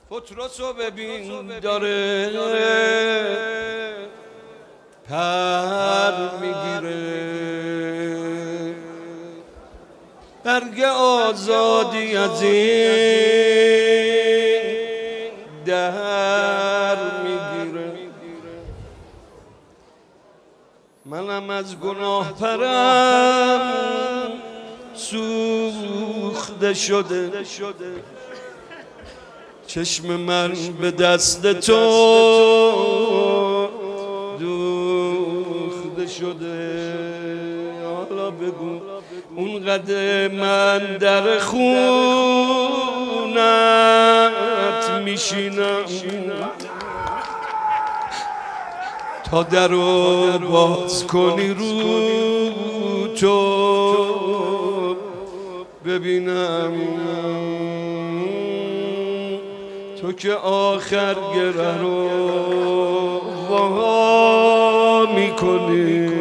پتروسو ببین داره پر میگیره، برگ آزادی از این در میگیره. منم از گناه پرم سوخته شده، چشم من به دست تو دوخته شده. حالا بگو اونقدر من در خونت میشینم تا درو باز کنی رو تو ببینم، تو که آخر گره رو وا میکنی،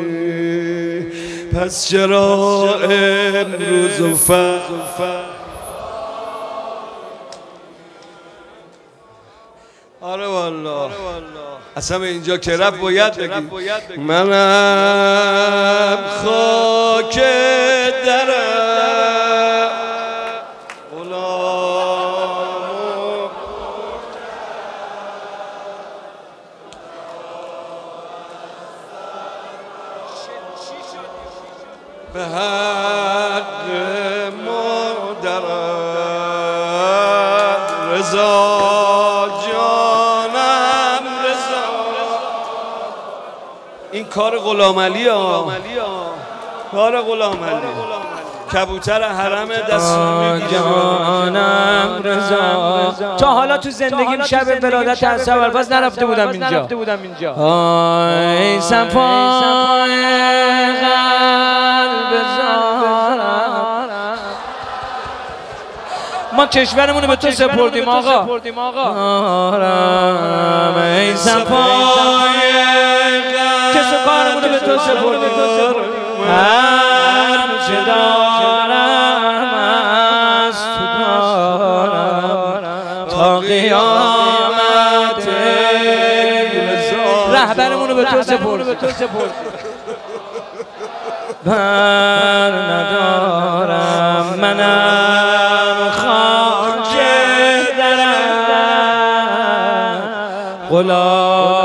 پس چرا امروز و آره والله اصلا اینجا که رب باید بگی منم خاک درم غلام به حق مادرم رضا جانم رضا. این کار غلام علی ها، کار غلام علی، کبوتر حرم دست جانم رضا. تا حالا تو زندگیم شب ولادت حضرت ابوالفضل نرفته بودم اینجا. آی صفای قلب زارم، ما کشورمونو به تو سپردیم آقا. ای صفای کس کارمونو به تو سپردیم، هر چه دارم از تو دارم تا قیامت. رهبرمونو به تو سپردیم، بر ندارم منم خاک درم غلام